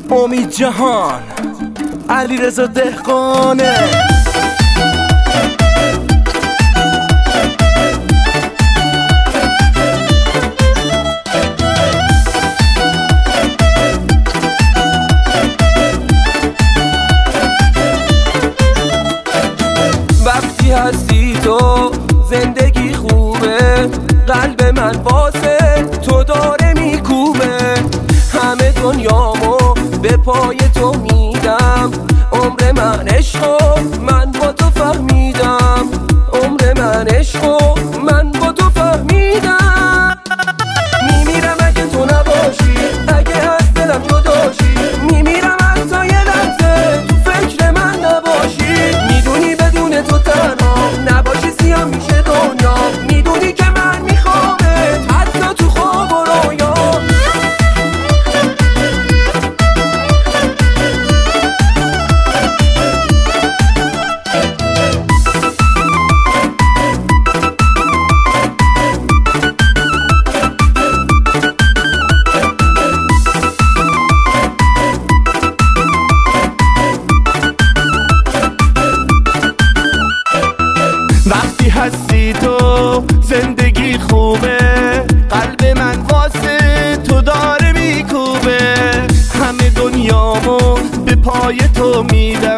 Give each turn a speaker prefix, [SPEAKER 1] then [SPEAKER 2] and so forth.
[SPEAKER 1] امید جهان، علیرضا دهقانه.
[SPEAKER 2] وقتی هستی تو زندگی خوبه، قلب من واسه تو داره میکوبه. همه دنیامو به پای تو میدم، عمر من عشقو من با تو فهمیدم، عمر من عشقو من با تو فهمیدم. میمیرم اگه تو نباشی، اگه از دلم جداشی، میمیرم حتی یه لحظه تو فکر من نباشی. میدونی بدون تو تنها نباشی سیاه میشه دنیا، میدونی که من میخوامت حتی تو خواب و رویا.
[SPEAKER 1] وقتی هستی تو زندگی خوبه، قلب من واسه تو داره میکوبه. همه دنیامو به پای تو میدم،